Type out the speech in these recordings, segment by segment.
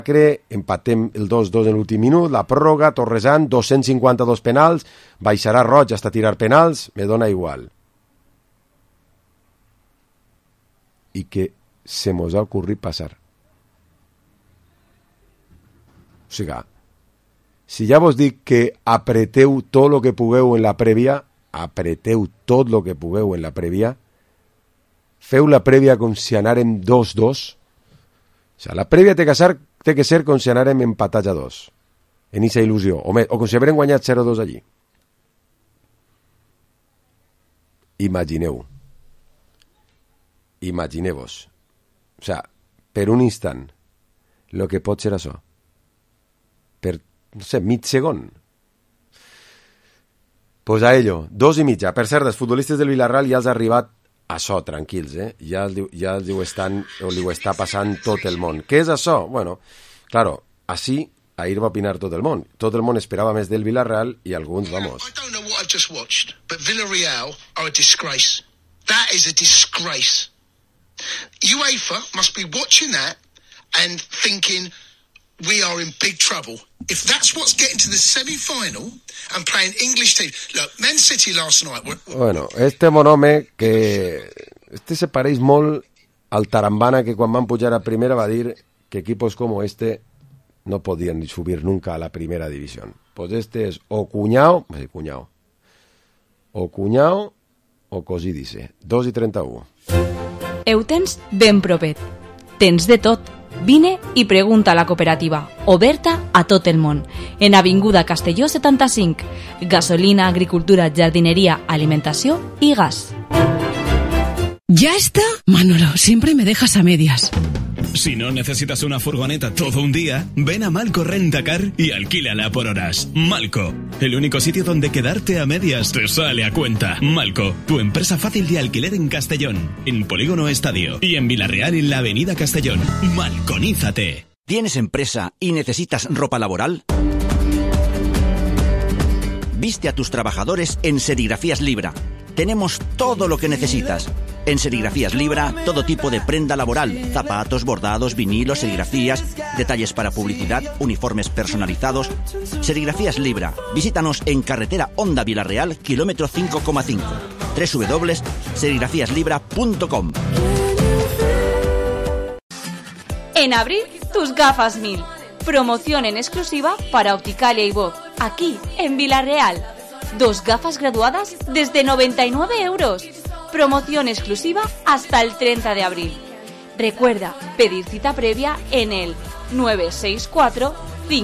empatem el 2-2 en l'últim minut, la pròrroga, Torresant, 252 penals, baixarà Roig hasta tirar penals, me dona igual. I que se mos ha ocorrit passar. O sigui, si ja vos dic que apreteu tot el que pugueu en la prèvia, apreteu tot el que pugueu en la prèvia, feu la prèvia com si anàrem 2-2. O sigui, la prèvia té que ser com si anàrem empatats a 2, en aquesta il·lusió, o com si haguérem guanyat 0-2 allí. Imagineu-vos, o sigui, per un instant, el que pot ser això, per, no sé, mig segon. Pues a ello, 2:30. Per cert, els futbolistes del Villarreal ja els ha arribat això, tranquils, ja li ho està passant tot el món. Què és això? Bueno, claro, així ahir va opinar tot el món. Tot el món esperava més del Villarreal i alguns, vamos. I don't know what I've just watched, but Villarreal are a disgrace. That is a disgrace. UEFA must be watching that and thinking we are in big trouble. If that's what's getting to the semi-final and playing English teams. Look, Man City last night... Bueno, este monome que... Este se pareix molt al Tarambana que quan van pujar a primera va dir que equipos como este no podían ni subir nunca a la primera división. Pues este es o cuñao o così dice. 2:31. Ho tens ben propet. Tens de tot. Vine i pregunta a la cooperativa, oberta a tot el món, en Avinguda Castelló 75, gasolina, agricultura, jardinería, alimentació i gas. ¿Ya está? Manolo, siempre me dejas a medias. Si no necesitas una furgoneta todo un día, ven a Malco Rentacar y alquílala por horas. Malco, el único sitio donde quedarte a medias te sale a cuenta. Malco, tu empresa fácil de alquiler en Castellón, en Polígono Estadio y en Villarreal en la Avenida Castellón. Malconízate. ¿Tienes empresa y necesitas ropa laboral? Viste a tus trabajadores en Serigrafías Libra. Tenemos todo lo que necesitas. En Serigrafías Libra, todo tipo de prenda laboral, zapatos, bordados, vinilos, serigrafías, detalles para publicidad, uniformes personalizados. Serigrafías Libra. Visítanos en carretera Honda Villarreal, kilómetro 5,5. www.serigrafiaslibra.com. En abril, tus gafas 1000. Promoción en exclusiva para Opticalia y Bob, aquí en Villarreal. 2 gafas graduadas desde 99 euros. Promoción exclusiva hasta el 30 de abril. Recuerda pedir cita previa en el 964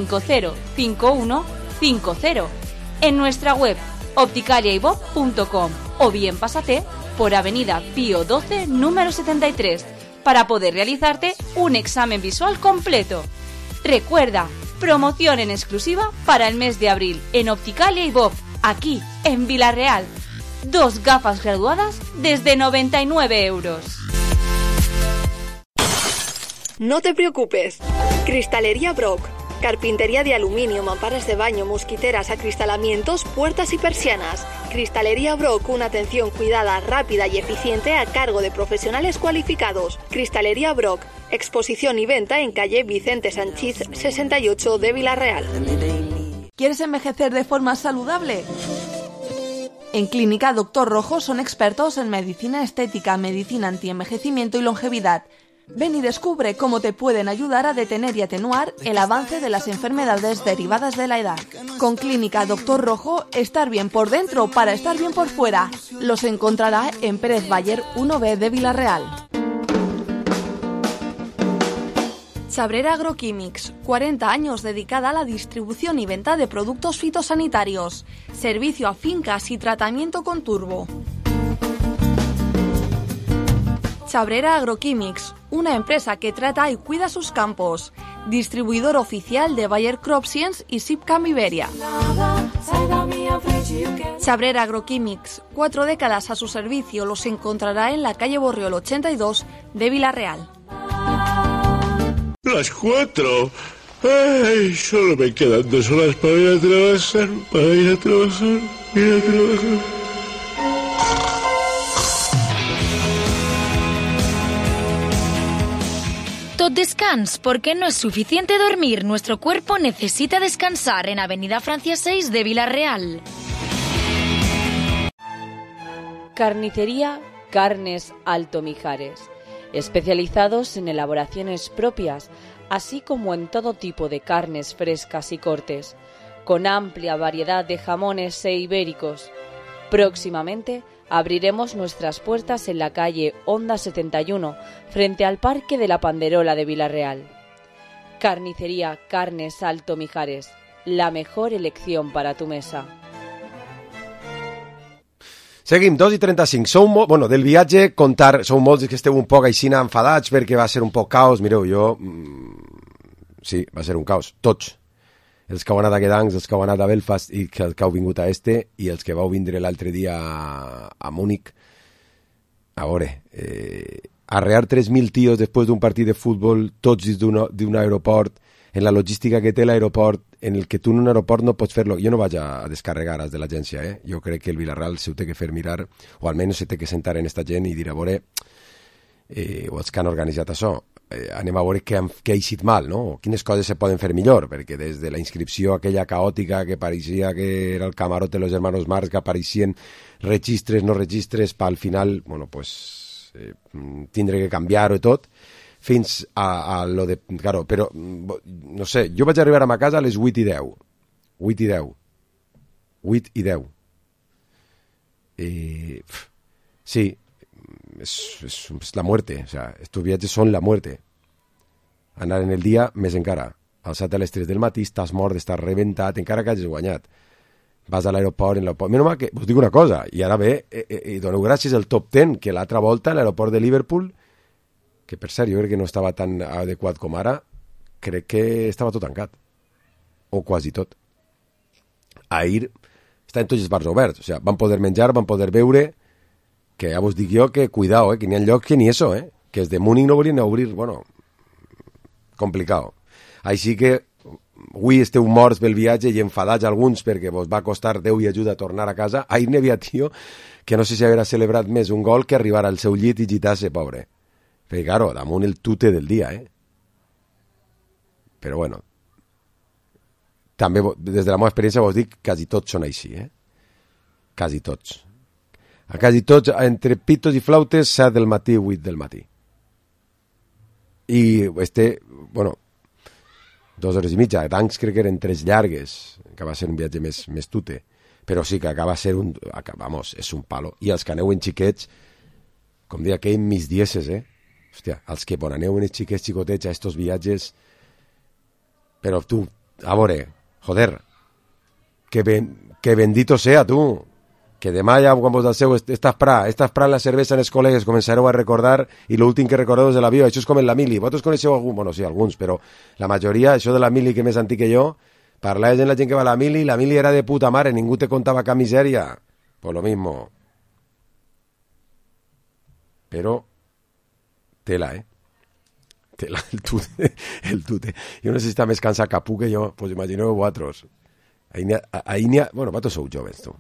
505150 en nuestra web opticaliaybob.com o bien pásate por Avenida Pío 12, número 73, para poder realizarte un examen visual completo. Recuerda, promoción en exclusiva para el mes de abril en Opticalia y Bob, aquí en Villarreal. 2 gafas graduadas desde 99 euros. No te preocupes. Cristalería Brock. Carpintería de aluminio, mamparas de baño, mosquiteras, acristalamientos, puertas y persianas. Cristalería Brock, una atención cuidada, rápida y eficiente a cargo de profesionales cualificados. Cristalería Brock, exposición y venta en calle Vicente Sanchís 68 de Villarreal. ¿Quieres envejecer de forma saludable? En Clínica Doctor Rojo son expertos en medicina estética, medicina antienvejecimiento y longevidad. Ven y descubre cómo te pueden ayudar a detener y atenuar el avance de las enfermedades derivadas de la edad. Con Clínica Doctor Rojo, estar bien por dentro para estar bien por fuera. Los encontrará en Pérez Bayer 1B de Villarreal. Chabrera Agroquímics, 40 años dedicada a la distribución y venta de productos fitosanitarios. Servicio a fincas y tratamiento con turbo. Chabrera Agroquímics, una empresa que trata y cuida sus campos. Distribuidor oficial de Bayer Crop Science y Sipcam Iberia. Chabrera Agroquímics, 4 décadas a su servicio, los encontrará en la calle Borriol 82 de Villarreal. Las 4. Ay, solo me quedan 2 horas para ir a trabajar, Tot Descans, porque no es suficiente dormir, nuestro cuerpo necesita descansar en Avenida Francia 6 de Villarreal. Carnicería Carnes Alto Mijares, especializados en elaboraciones propias, así como en todo tipo de carnes frescas y cortes, con amplia variedad de jamones e ibéricos. Próximamente abriremos nuestras puertas en la calle Honda 71, frente al Parque de la Panderola de Villarreal. Carnicería Carnes Alto Mijares, la mejor elección para tu mesa. Seguim, 2:35. Bueno, del viatge, contar... Sou molts que esteu un poc així enfadats perquè va ser un poc caos. Mireu, jo... Sí, va ser un caos. Tots. Els que heu anat a Gdansk, els que heu anat a Belfast i que heu vingut a i els que vau vindre l'altre dia a Múnich. A veure, arrear 3.000 tios després d'un partit de futbol, tots dins d'un aeroport, en la logística que té l'aeroport, en el que tu en un aeroport no pots fer-lo. Jo no vaig a descarregar els de l'agència, Jo crec que el Villarreal se ho té que fer mirar, o almenys se té que sentar en esta gent i dir, a veure, o els que han organitzat això, anem a veure què ha eixit mal, no? Quines coses se poden fer millor, perquè des de la inscripció aquella caòtica que pareixia que era el camarote de los hermanos Marx, que apareixien registres, no registres, per al final, bueno, pues, tindre que canviar-ho i tot, fins a lo de... Claro, però, no sé, jo vaig arribar a ma casa a les 8:10. 8:10. 8:10. Sí, es la muerte, o sea, estos viatges són la muerte. Anar en el dia, més encara. Alçat a les 3 del matí, estàs mort, estàs rebentat, encara que hagis guanyat. Vas a l'aeroport, en l'aeroport... Menys mal que us dic una cosa, i ara ve, i doneu gràcies al top 10, que l'altra volta, a l'aeroport de Liverpool, que per cert, jo crec que no estava tan adequat com ara, crec que estava tot tancat. O quasi tot. Ahir estaven tots els bars oberts, o sigui, van poder menjar, van poder beure, que ja vos dic jo que cuidao, que n'hi ha llocs que ni eso, que els de Múnich no volien obrir, bueno, complicado. Així que avui esteu morts pel viatge i enfadats alguns perquè vos va costar Déu i ajuda a tornar a casa. Ahir n'hi havia tio que no sé si haurà celebrat més un gol que arribar al seu llit i gitar-se, pobre. Perquè, claro, damunt el tute del dia, Però bueno, també des de la meva experiència vos dic, quasi tots són així, Quasi tots. A quasi tots, entre pitos i flautes, 7 del matí, 8 del matí. I bueno, 2 hores i mitja. Gdansk crec que eren 3 llargues, que va ser un viatge més tute. Però sí que acaba ser vamos, és un palo. I els que aneu en xiquets, com deia aquell, mis dieces, Hòstia, els que aneu en els xiquets xicotets a estos viatges... Però tu, a veure, joder, que bendito sea, tu... Que demà ja, quan vos alceu, estàs prant la cervesa en els col·legues, començareu a recordar, i l'últim que recordeu és de l'avió. Això és com en la mili. Vosaltres coneixeu algun? Bueno, sí, alguns, però la majoria, això de la mili, que més antic que jo, parlaves amb la gent que va a la mili era de puta mare, ningú te contava cap misèria. Pues lo mismo. Però, tela, Tela, el tute. Jo no sé si està més cansat que puc que jo, pues imagineu vosaltres. Ahí n'hi ha... Bueno, vosaltres sou joves, tu.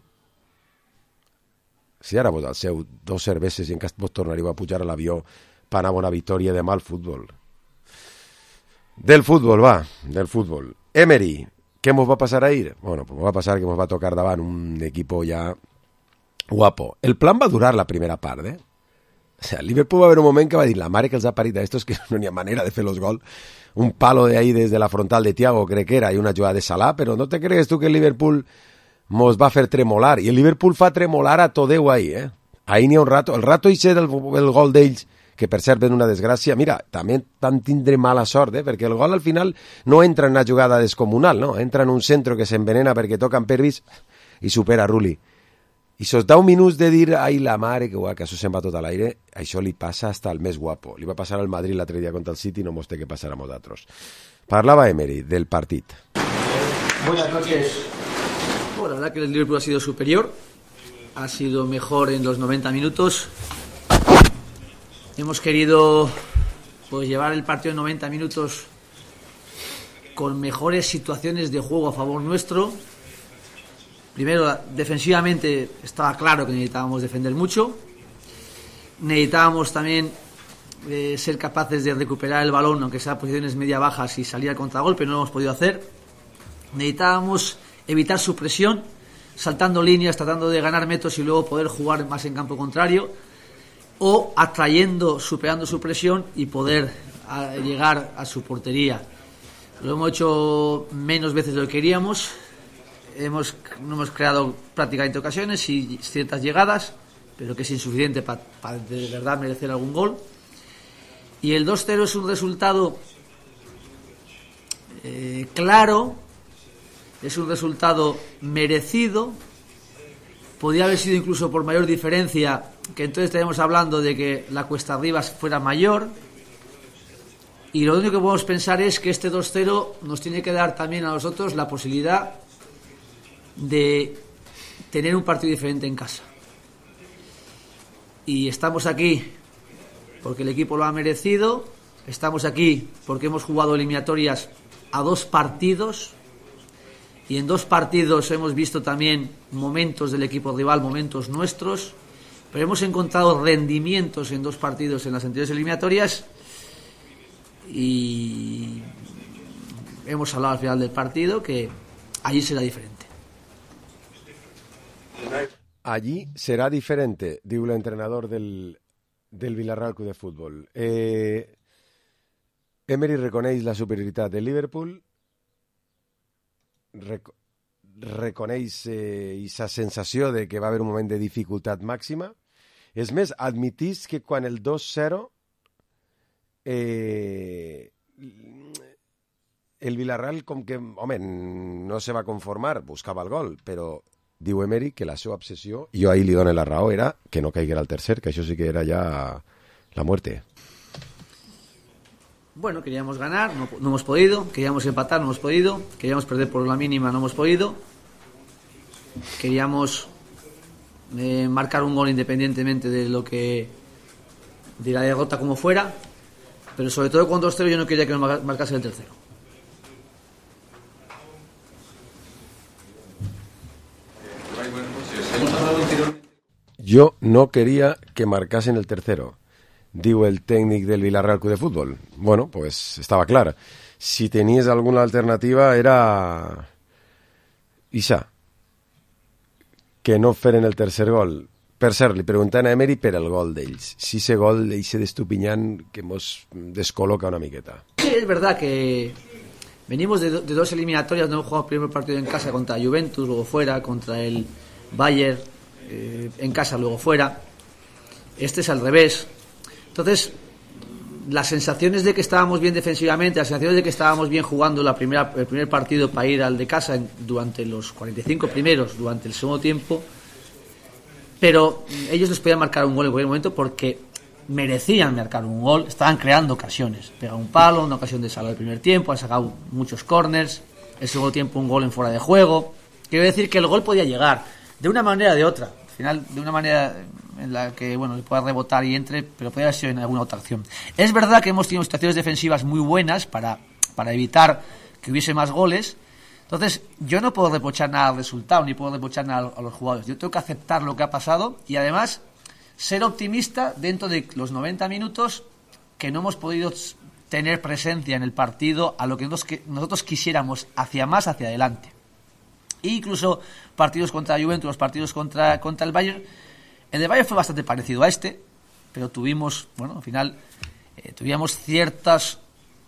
Si ara vos alceu 2 cerveses i en cas vos tornaríeu a pujar a l'avió per anar a una victòria de mal futbol. Del futbol, va, del futbol. Emery, què mos va passar ahir? Bueno, pues mos va passar que mos va tocar davant un equipo ja guapo. El plan va durar la primera part, O sea, el Liverpool va haver un moment que va dir la mare que els ha parit a estos que no n'hi ha manera de fer los gol. Un palo de ahí desde la frontal de Thiago, crec que era, i una jugada de Salah, però no te crees tu que el Liverpool... mos va fer tremolar, i el Liverpool fa tremolar a Todeu ahí, Ahí n'hi ha un rato, el rato hice del gol d'ells, que per cert ven una desgràcia, mira, també van tindre mala sort, perquè el gol al final no entra en una jugada descomunal, no? Entra en un centro que s'envenena perquè toca en Pervis i supera Rulli. I sos 10 minuts de dir, ai la mare, que això se'n va tot a l'aire, això li passa hasta el més guapo. Li va passar al Madrid l'altre dia contra el City, no mos té que passar a nosaltres. Parlava Emery del partit. Buenas noches. Bueno, la verdad que el Liverpool ha sido superior, ha sido mejor en los 90 minutos. Hemos querido pues llevar el partido en 90 minutos con mejores situaciones de juego a favor nuestro. Primero, defensivamente estaba claro que necesitábamos defender mucho. Necesitábamos también ser capaces de recuperar el balón, aunque sea a posiciones media-bajas, y salir al contragolpe. No lo hemos podido hacer. Necesitábamos evitar su presión, saltando líneas, tratando de ganar metros y luego poder jugar más en campo contrario, o atrayendo, superando su presión y poder llegar a su portería. Lo hemos hecho menos veces de lo que queríamos. No hemos creado prácticamente ocasiones y ciertas llegadas, pero que es insuficiente para de verdad merecer algún gol. Y el 2-0 es un resultado claro, es un resultado merecido. Podría haber sido incluso por mayor diferencia, que entonces estaríamos hablando de que la cuesta arriba fuera mayor. Y lo único que podemos pensar es que este 2-0 nos tiene que dar también a nosotros la posibilidad de tener un partido diferente en casa. Y estamos aquí porque el equipo lo ha merecido, estamos aquí porque hemos jugado eliminatorias a 2 partidos, y en 2 partidos hemos visto también momentos del equipo rival, momentos nuestros, pero hemos encontrado rendimientos en 2 partidos en las anteriores eliminatorias, y hemos hablado al final del partido que allí será diferente. Allí será diferente, diu l'entrenador del Villarreal Club de Futbol. Emery reconeix la superioritat del Liverpool, reconeix aquesta sensació de que va haver un moment de dificultat màxima. És més, admitís que quan el 2-0 el Villarreal, com que, home, no se va conformar, buscava el gol, però diu Emery que la seva obsessió, i jo ahir li dono la raó, era que no caiguera el tercer, que això sí que era ja la muerte. Bueno, queríamos ganar, no hemos podido. Queríamos empatar, no hemos podido. Queríamos perder por la mínima, no hemos podido. Queríamos marcar un gol independientemente de la derrota como fuera, pero sobre todo con 2-0 yo no quería que nos marcase el tercero. Yo no quería que marcasen el tercero, diu el tècnic del Villarreal Club de Futbol. Bueno, pues estava clar. Si tenies alguna alternativa era Isa, que no feren el tercer gol. Per cert, li preguntant a Emery per el gol d'ells. Si ese gol d'eixe d'Estupiñán que mos descoloca una miqueta. Sí, es verdad que venimos de 2 eliminatorias. No hemos jugado el primer partido en casa contra Juventus, luego fuera, contra el Bayern en casa, luego fuera. Este es al revés. Entonces, las sensaciones de que estábamos bien defensivamente, las sensaciones de que estábamos bien jugando el primer partido para ir al de casa durante los 45 primeros, durante el segundo tiempo, pero ellos les podían marcar un gol en cualquier momento porque merecían marcar un gol, estaban creando ocasiones. Pega un palo, una ocasión de salvar el primer tiempo, han sacado muchos corners, el segundo tiempo un gol en fuera de juego. Quiero decir que el gol podía llegar de una manera o de otra, al final de una manera en la que, bueno, le pueda rebotar y entre, pero podría haber sido en alguna otra acción. Es verdad que hemos tenido situaciones defensivas muy buenas para evitar que hubiese más goles. Entonces, yo no puedo reprochar nada al resultado, ni puedo reprochar nada a los jugadores. Yo tengo que aceptar lo que ha pasado y además ser optimista dentro de los 90 minutos que no hemos podido tener presencia en el partido a lo que nosotros quisiéramos, hacia más, hacia adelante. E incluso partidos contra Juventus, los partidos contra el Bayern. El de Bayern fue bastante parecido a este, pero tuvimos, bueno, al final tuvimos ciertos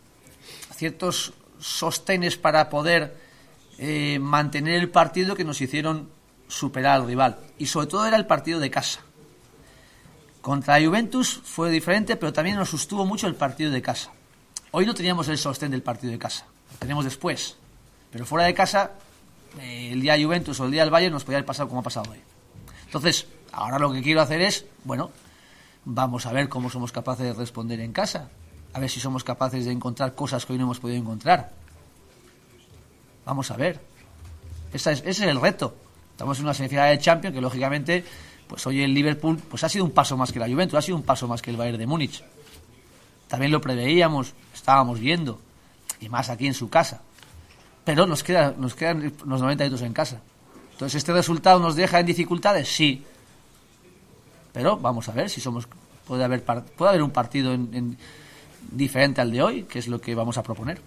sostenes para poder mantener el partido que nos hicieron superar al rival. Y sobre todo era el partido de casa. Contra Juventus fue diferente, pero también nos sostuvo mucho el partido de casa. Hoy no teníamos el sostén del partido de casa, lo tenemos después. Pero fuera de casa, el día de Juventus o el día del Bayern nos podía haber pasado como ha pasado hoy. Entonces, ahora lo que quiero hacer es, bueno, vamos a ver cómo somos capaces de responder en casa. A ver si somos capaces de encontrar cosas que hoy no hemos podido encontrar. Vamos a ver. Ese es el reto. Estamos en una semifinal de Champions que, lógicamente, pues hoy el Liverpool pues ha sido un paso más que la Juventus, ha sido un paso más que el Bayern de Múnich. También lo preveíamos, estábamos viendo, y más aquí en su casa. Pero nos quedan los 90 minutos en casa. Entonces, ¿este resultado nos deja en dificultades? Sí. Pero vamos a ver si somos puede haber un partido diferente al de hoy, que es lo que vamos a proponer.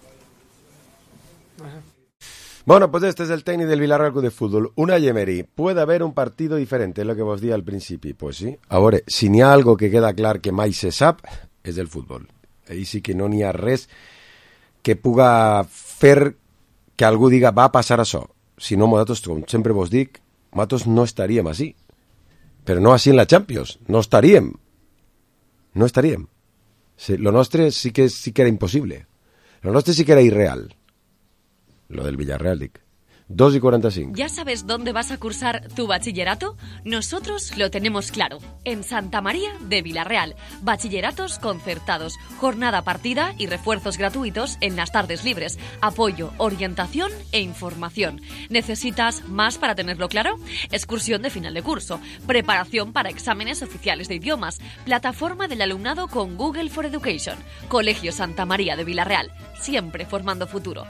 Bueno, pues este es el técnico del Villarreal Club de Fútbol, Unai Emery. Puede haber un partido diferente, es lo que vos di al principi. Pues sí. Ahora, si n'hi ha algo que queda clar que mai se sap, és el futbol. Ahí sí que no n'hi ha res que puga fer que algú diga va passar això. Si no, nosaltres, com sempre vos dic, nosaltres no estaríem així. Però no així en la Champions. No estaríem. No estaríem. Sí, lo nostre sí que era imposible. Lo nostre sí que era irreal. Lo del Villarreal, dic. 2:45. ¿Ya sabes dónde vas a cursar tu bachillerato? Nosotros lo tenemos claro. En Santa María de Villarreal. Bachilleratos concertados, jornada partida y refuerzos gratuitos en las tardes libres. Apoyo, orientación e información. ¿Necesitas más para tenerlo claro? Excursión de final de curso. Preparación para exámenes oficiales de idiomas. Plataforma del alumnado con Google for Education. Colegio Santa María de Villarreal. Siempre formando futuro.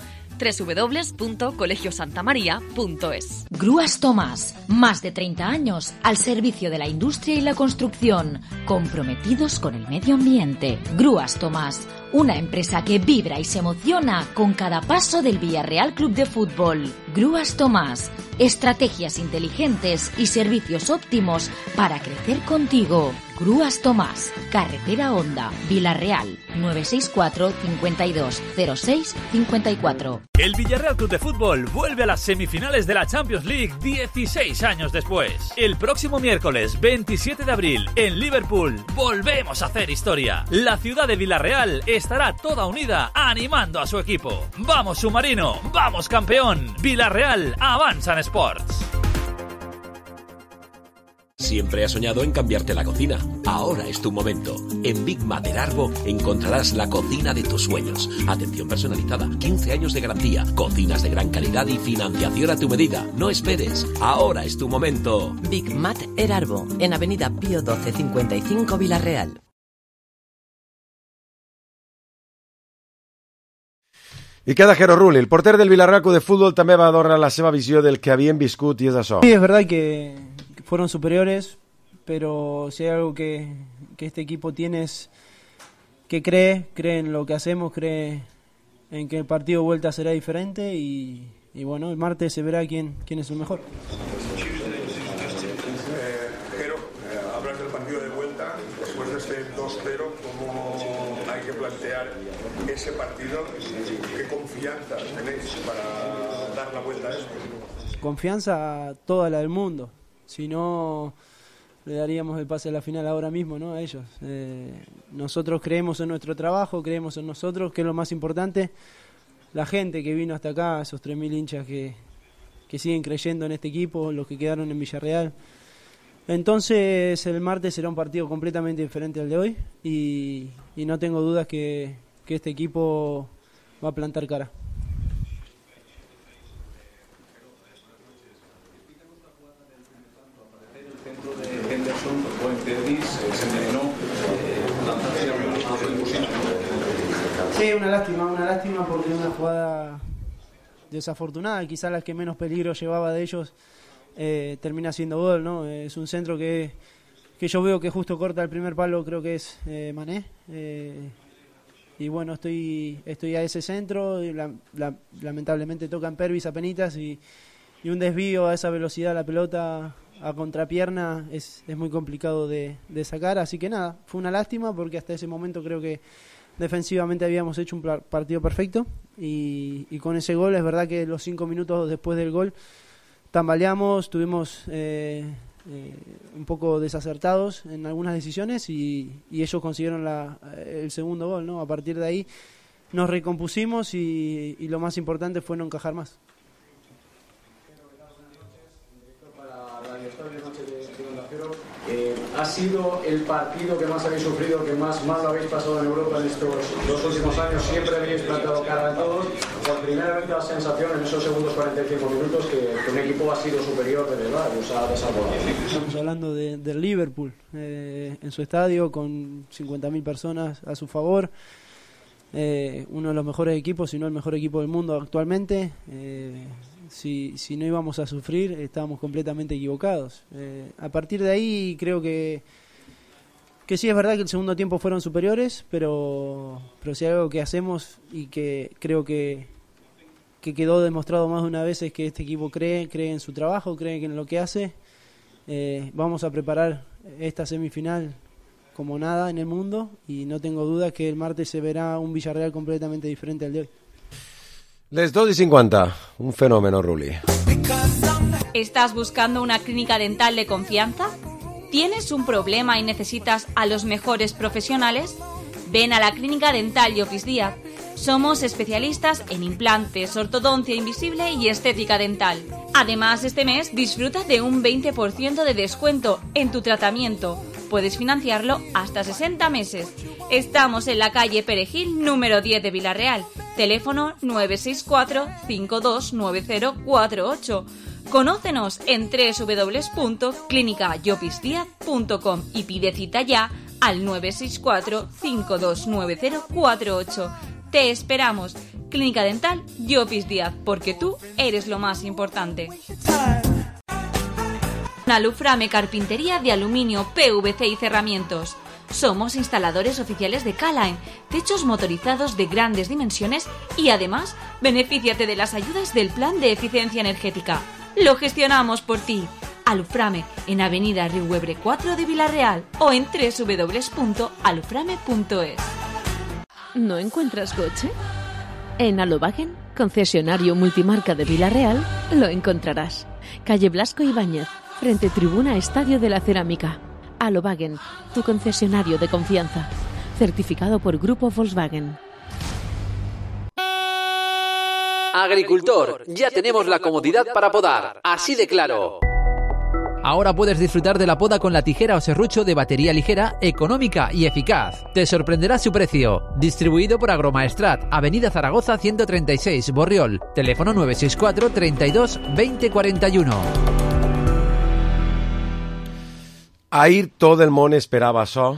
www.colegiosantamaria.es. Grúas Tomás, más de 30 años al servicio de la industria y la construcción, comprometidos con el medio ambiente. Grúas Tomás, una empresa que vibra y se emociona con cada paso del Villarreal Club de Fútbol. Grúas Tomás, estrategias inteligentes y servicios óptimos para crecer contigo. Grúas Tomás, Carretera Honda, Villarreal, 964 52 06 54. El Villarreal Club de Fútbol vuelve a las semifinales de la Champions League 16 años después. El próximo miércoles 27 de abril en Liverpool volvemos a hacer historia. La ciudad de Villarreal estará toda unida animando a su equipo. ¡Vamos submarino! ¡Vamos campeón! Villarreal avanza en Sports. Siempre has soñado en cambiarte la cocina. Ahora es tu momento. En Big Mater Arbo encontrarás la cocina de tus sueños. Atención personalizada, 15 años de garantía, cocinas de gran calidad y financiación a tu medida. No esperes. Ahora es tu momento. Big Mater Arbo, en Avenida Pío 12 55 Villarreal. I queda Jero Rulli, el porter del Villarreal Club de Fútbol, també va donar la seva visió del que havien viscut i és això. Sí, es verdad que fueron superiores, pero si hay algo que este equipo tiene es que cree en lo que hacemos, cree en que el partido de vuelta será diferente y bueno, el martes se verá quién es el mejor. Jero, hablas del partido de vuelta, después de este 2-0, ¿cómo hay que plantear ese partido? ¿Qué confianza tenéis para dar la vuelta a esto? Confianza toda la del mundo. Si no, le daríamos el pase a la final ahora mismo, ¿no? A ellos. Nosotros creemos en nuestro trabajo, creemos en nosotros, que es lo más importante. La gente que vino hasta acá, esos 3.000 hinchas que siguen creyendo en este equipo, los que quedaron en Villarreal. Entonces el martes será un partido completamente diferente al de hoy y no tengo dudas que este equipo va a plantar cara. Sí, una lástima porque es una jugada desafortunada, quizás la que menos peligro llevaba de ellos termina siendo gol, ¿no? Es un centro que yo veo que justo corta el primer palo, creo que es Mané, y bueno, estoy a ese centro, y lamentablemente tocan Pervis apenitas y un desvío a esa velocidad la pelota a contrapierna es muy complicado de sacar, así que nada, fue una lástima porque hasta ese momento creo que defensivamente habíamos hecho un partido perfecto y con ese gol es verdad que los 5 minutos después del gol tambaleamos, estuvimos un poco desacertados en algunas decisiones y ellos consiguieron el segundo gol, ¿no? A partir de ahí nos recompusimos y lo más importante fue no encajar más. ¿Ha sido el partido que más habéis sufrido, que más mal lo habéis pasado en Europa en estos 2 últimos años? Siempre habéis plantado cara a todos. Por primera vez da la sensación en esos segundos 45 minutos que un equipo ha sido superior de verdad y os ha desarrollado. Estamos hablando del Liverpool, en su estadio, con 50.000 personas a su favor. Uno de los mejores equipos, si no el mejor equipo del mundo actualmente. Si no íbamos a sufrir, estábamos completamente equivocados. A partir de ahí creo que que sí es verdad que el segundo tiempo fueron superiores, pero si hay algo que hacemos y que creo que quedó demostrado más de una vez es que este equipo cree en su trabajo, cree en lo que hace. Vamos a preparar esta semifinal como nada en el mundo y no tengo duda que el martes se verá un Villarreal completamente diferente al de hoy. Les 2:50, un fenómeno, Ruli. ¿Estás buscando una clínica dental de confianza? ¿Tienes un problema y necesitas a los mejores profesionales? Ven a la Clínica Dental Llopis Díaz. Somos especialistas en implantes, ortodoncia invisible y estética dental. Además, este mes disfruta de un 20% de descuento en tu tratamiento. Puedes financiarlo hasta 60 meses. Estamos en la calle Perejil, número 10 de Villarreal. Teléfono 964-529048. Conócenos en www.clinicayopisdiaz.com y pide cita ya al 964-529048. Te esperamos. Clínica Dental Llopis Díaz, porque tú eres lo más importante. Aluframe Carpintería de Aluminio, PVC y Cerramientos. Somos instaladores oficiales de K-Line, techos motorizados de grandes dimensiones y además benefíciate de las ayudas del Plan de Eficiencia Energética. Lo gestionamos por ti. Aluframe en Avenida Riuebre 4 de Villarreal o en www.aluframe.es. ¿No encuentras coche? En Alobagen, concesionario multimarca de Villarreal, lo encontrarás. Calle Blasco Ibáñez, frente Tribuna Estadio de la Cerámica. Alobagen, tu concesionario de confianza. Certificado por Grupo Volkswagen. Agricultor, ya tenemos la comodidad para podar, así de claro. Ahora puedes disfrutar de la poda con la tijera o serrucho de batería ligera, económica y eficaz. Te sorprenderá su precio. Distribuido por Agromaestrat, Avenida Zaragoza 136, Borriol. Teléfono 964 32 20 41. Ahir tot el món esperava això.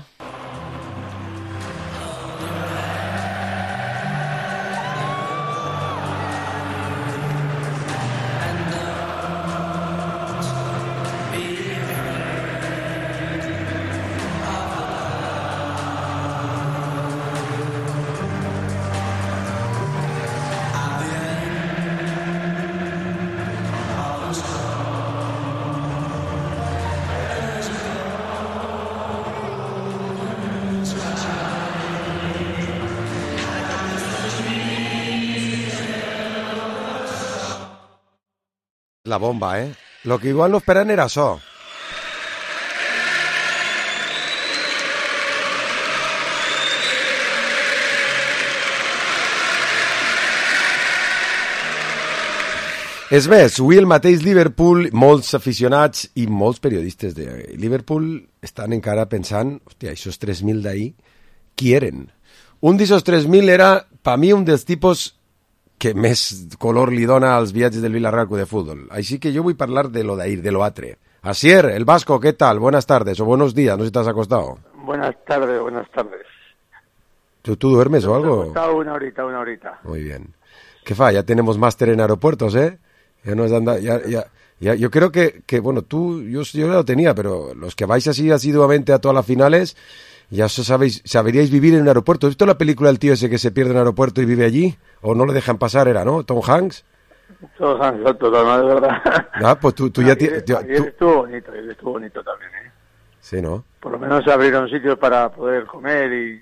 La bomba, ¿eh? Lo que igual no esperan era això. És més, avui el mateix Liverpool, molts aficionats i molts periodistes de Liverpool estan encara pensant, hòstia, aquests 3.000 d'ahir, qui eren? Un d'aquests 3.000 era, per mi, un dels tipus que més color li dona als viatges del Villarreal de fútbol. Així que yo voy a hablar de lo de ir, de lo atre. Asier, el Vasco, ¿qué tal? Buenas tardes o buenos días, no sé si te has acostado. Buenas tardes, buenas tardes. ¿Tú duermes o algo? Una horita. Muy bien. ¿Qué fa? Ya tenemos máster en aeropuertos, ¿eh? Ya nos anda, ya, yo creo que bueno, yo ya lo tenía, pero los que vais así asiduamente a todas las finales, ya saberíais vivir en un aeropuerto. ¿Has visto la película del tío ese que se pierde en un aeropuerto y vive allí? ¿O no le dejan pasar? Era, ¿no? ¿Tom Hanks? Tom Hanks, total, de verdad. Ah, pues tú ya... Ayer estuvo bonito también, ¿eh? Sí, ¿no? Por lo menos se abrieron sitios para poder comer y...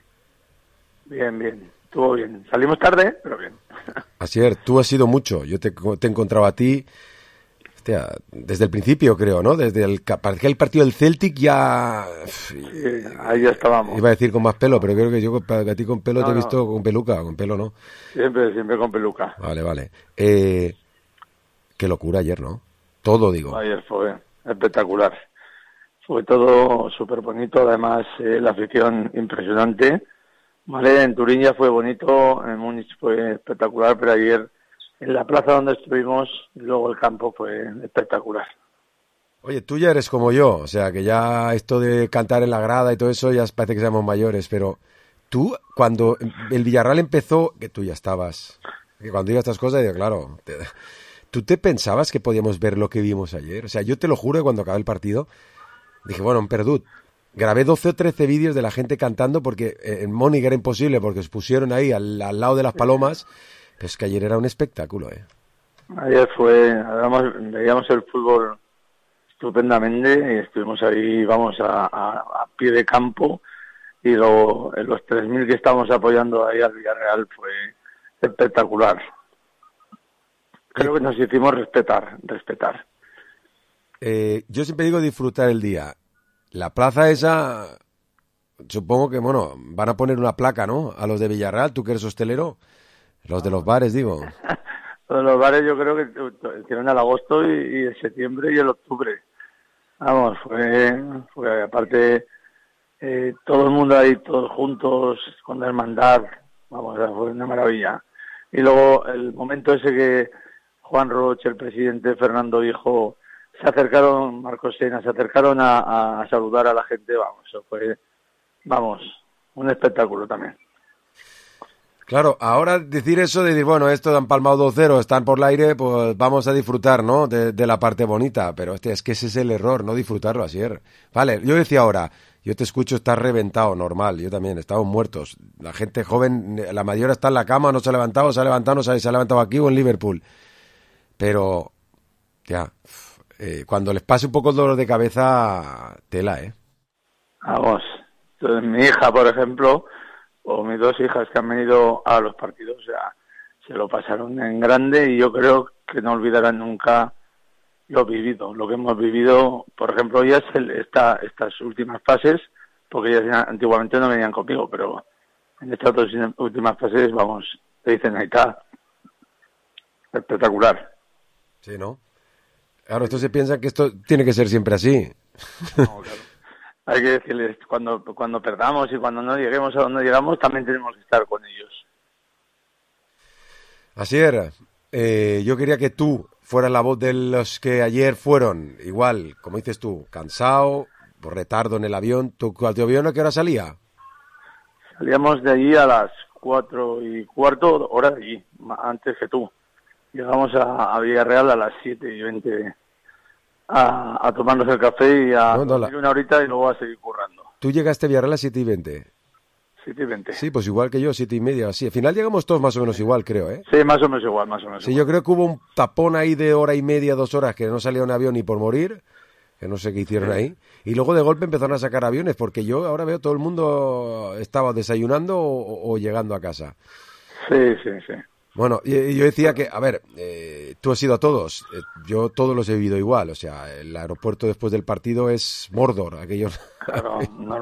Bien, estuvo bien. Salimos tarde, pero bien. Asier, tú has sido mucho. Yo te he encontrado a ti... Hostia, desde el principio, creo, ¿no? Desde el partido del Celtic ya... Sí, ahí ya estábamos. Iba a decir con más pelo, pero creo que yo a ti con pelo te he visto con peluca, con pelo, ¿no? Siempre con peluca. Vale. Qué locura ayer, ¿no? Todo, digo. Ayer fue espectacular. Fue todo súper bonito, además la afición impresionante. Vale, en Turín ya fue bonito, en Múnich fue espectacular, pero ayer... En la plaza donde estuvimos, luego el campo fue espectacular. Oye, tú ya eres como yo, o sea, que ya esto de cantar en la grada y todo eso ya parece que seamos mayores, pero tú, cuando el Villarreal empezó, que tú ya estabas, que cuando digo estas cosas, digo, claro, ¿tú te pensabas que podíamos ver lo que vimos ayer? O sea, yo te lo juro que cuando acabé el partido, dije, bueno, han perdut, grabé 12 o 13 vídeos de la gente cantando porque en Mónica era imposible porque se pusieron ahí al lado de las palomas. Pero es que ayer era un espectáculo, ¿eh? Ayer veíamos el fútbol estupendamente y estuvimos ahí, vamos, a pie de campo, y los 3.000 que estábamos apoyando ahí al Villarreal fue espectacular. Creo que nos hicimos respetar. Yo siempre digo disfrutar el día. La plaza esa, supongo que, bueno, van a poner una placa, ¿no? A los de Villarreal, tú que eres hostelero, los de los bares, digo. Los de los bares yo creo que hicieron el agosto y el septiembre y el octubre. Vamos, fue aparte todo el mundo ahí, todos juntos, con la hermandad, vamos, fue una maravilla. Y luego el momento ese que Juan Roche, el presidente, Fernando Hijo, se acercaron, Marcos Sena, se acercaron a saludar a la gente, vamos, eso fue, vamos, un espectáculo también. Claro, ahora decir eso de decir, bueno, esto han palmado 2-0, están por el aire, pues vamos a disfrutar, ¿no? De la parte bonita, pero es que ese es el error, no disfrutarlo así. Vale, yo decía ahora, yo te escucho, estás reventado, normal, yo también, estamos muertos. La gente joven, la mayoría está en la cama, no se ha levantado, se ha levantado aquí o en Liverpool. Pero, ya, cuando les pase un poco el dolor de cabeza, tela, ¿eh? Vamos, entonces mi hija, por ejemplo, o mis dos hijas que han venido a los partidos, o sea, se lo pasaron en grande y yo creo que no olvidarán nunca lo vivido, lo que hemos vivido. Por ejemplo, ellas estas últimas fases, porque ellas antiguamente no venían conmigo, pero en estas dos últimas fases, vamos, te dicen, ahí está, espectacular. Sí, ¿no? Claro, esto se piensa que esto tiene que ser siempre así. No, claro. Hay que decirles, cuando perdamos y cuando no lleguemos a donde llegamos, también tenemos que estar con ellos. Así era. Yo quería que tú fueras la voz de los que ayer fueron, igual, como dices tú, cansado, por retardo en el avión. ¿Tu avión a qué hora salía? Salíamos de allí a las 4:15, hora de allí, antes que tú. Llegamos a Villarreal a las 7:20 a tomarnos el café y a dormir una horita y luego a seguir currando. ¿Tú llegaste a Villarreal a las 7:20? 7:20. Sí, pues igual que yo, 7:30, así. Al final llegamos todos más o menos igual, creo, ¿eh? Sí, más o menos igual, Sí, igual. Yo creo que hubo un tapón ahí de hora y media, 2 horas, que no salía un avión ni por morir, que no sé qué hicieron ahí. Y luego de golpe empezaron a sacar aviones, porque yo ahora veo todo el mundo estaba desayunando o llegando a casa. Sí. Bueno, y yo decía que, a ver, tú has ido a todos, yo todos los he vivido igual, o sea, el aeropuerto después del partido es Mordor, aquello. Claro,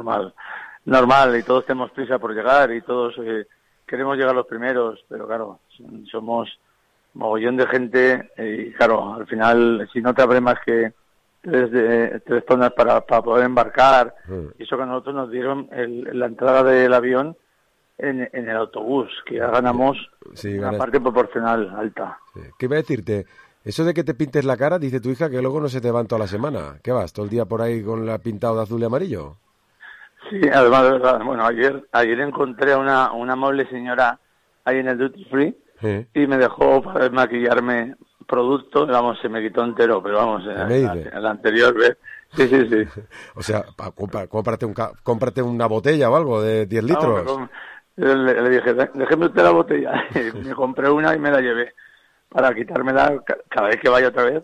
normal, y todos tenemos prisa por llegar y todos queremos llegar los primeros, pero claro, somos mogollón de gente y claro, al final, si no te abre más que tres zonas para poder embarcar, y eso que nosotros nos dieron la entrada del avión en el autobús, que ya ganamos una parte proporcional alta. Sí. ¿Qué iba a decirte? Eso de que te pintes la cara, dice tu hija, que luego no se te van toda la semana. ¿Qué vas? ¿Todo el día por ahí con la pintado de azul y amarillo? Sí, además, de verdad, bueno, ayer encontré a una amable señora ahí en el Duty Free y me dejó para maquillarme producto, vamos, se me quitó entero, pero vamos, en la anterior vez. Sí. O sea, cómprate una botella o algo de 10 litros. No, le dije, déjeme usted la botella. Me compré una y me la llevé para quitármela cada vez que vaya otra vez,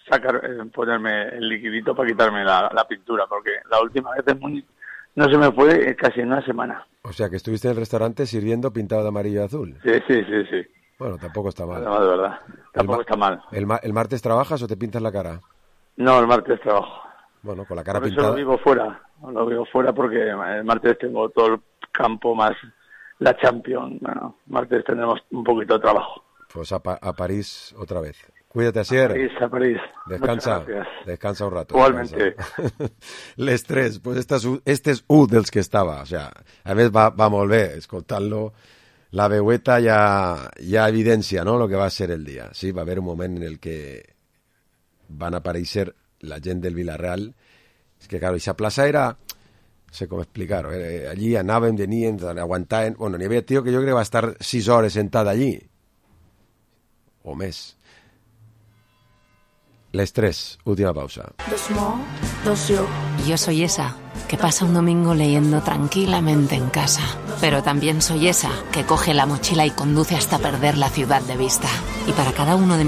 ponerme el liquidito para quitarme la pintura, porque la última vez en Múnich no se me fue casi en una semana. O sea, que estuviste en el restaurante sirviendo pintado de amarillo y azul. Sí. Bueno, tampoco está mal. No, de verdad, tampoco está mal. ¿El martes trabajas o te pintas la cara? No, el martes trabajo. Bueno, con la cara por pintada. Eso lo vivo fuera porque el martes tengo todo el campo más la Champions. Bueno, martes tendremos un poquito de trabajo. Pues a París otra vez. Cuídate, Asier. A París. Descansa un rato. Igualmente. L'estrès, pues este és dels que estava. O sea, a més va molt bé escoltant-lo. La veueta ya evidencia, ¿no?, lo que va a ser el día. Sí, va a haber un moment en el que van a aparèixer la gent del Villarreal. És que, claro, esa plaça era... No sé com explicar-ho. Allí anàvem, venien, aguantaven... Bueno, n'hi havia tío que jo crec que va estar 6 hores sentat allí. O més. Les tres, última pausa. Yo soy esa que pasa un domingo leyendo tranquilamente en casa. Pero también soy esa que coge la mochila y conduce hasta perder la ciudad de vista. Y para cada uno de